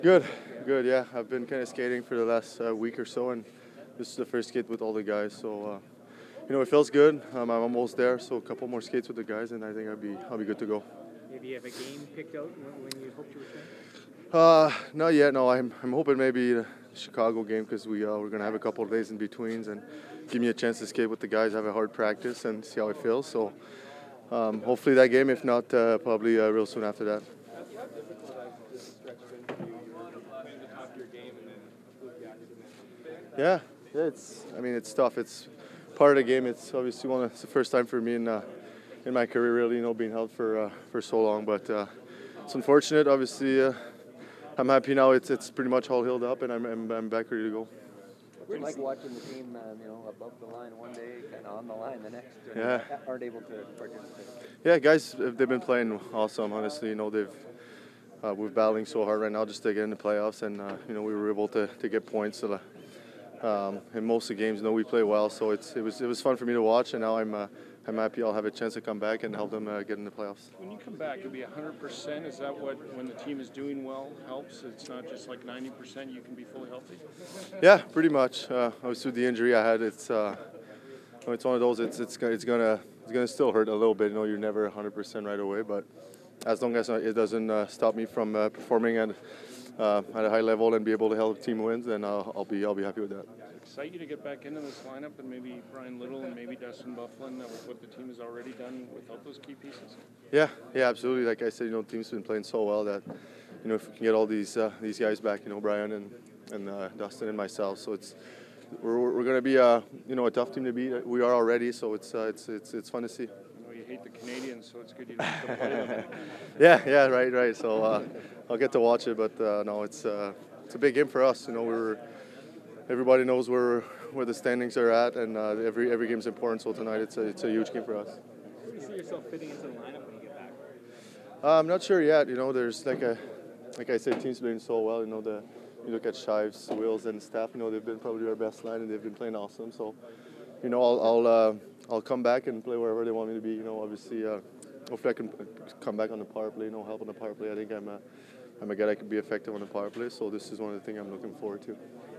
Good, good. Yeah, I've been kind of skating for the last week or so, and this is the first skate with all the guys. So it feels good. I'm almost there, so a couple more skates with the guys, and I think I'll be good to go. Maybe you have a game picked out when you hoped you were playing? Not yet. No, I'm hoping maybe the Chicago game because we're gonna have a couple of days in betweens and give me a chance to skate with the guys, have a hard practice, and see how it feels. So hopefully that game. If not, probably real soon after that. How difficult has this stretch been for you? You're at the top of your game and then a fluke accident. Yeah, it's tough. It's part of the game. It's obviously it's the first time for me in my career, really, being held for so long. But it's unfortunate. Obviously, I'm happy now. It's pretty much all healed up, and I'm back ready to go. What's it like watching the team, above the line one day, kind of on the line the next, Yeah. aren't able to participate? Yeah, guys, they've been playing awesome. Honestly, we're battling so hard right now just to get in the playoffs, and we were able to get points. In most of the games, we play well, so it was fun for me to watch, and now I'm happy I'll have a chance to come back and help them get in the playoffs. When you come back, it'll be 100%. Is that what, when the team is doing well, helps? It's not just like 90%. You can be fully healthy. Yeah, pretty much. Obviously, with the injury I had, it's one of those. It's gonna still hurt a little bit. You're never 100% right away, but as long as it doesn't stop me from performing at a high level and be able to help the team wins, then I'll be happy with that. Excite you to get back into this lineup and maybe Brian Little and maybe Dustin Bufflin with what the team has already done without those key pieces? Yeah, absolutely. Like I said, the team's been playing so well that if we can get all these guys back, Brian and Dustin and myself, so we're going to be a tough team to beat. We are already, so it's fun to see. I know you hate the Canadians, so it's good you don't have to play them. Yeah, right. So I'll get to watch it, but no, it's a big game for us. Everybody knows where the standings are at, and every game's important. So tonight it's a huge game for us. Where do you see yourself fitting into the lineup when you get back? I'm not sure yet. There's like I said, team's playing so well. You look at Shives, Wills, and Staff. They've been probably our best line, and they've been playing awesome. So, I'll come back and play wherever they want me to be. Obviously, hopefully I can come back on the power play. Help on the power play. I think I'm a guy that can be effective on the power play. So this is one of the things I'm looking forward to.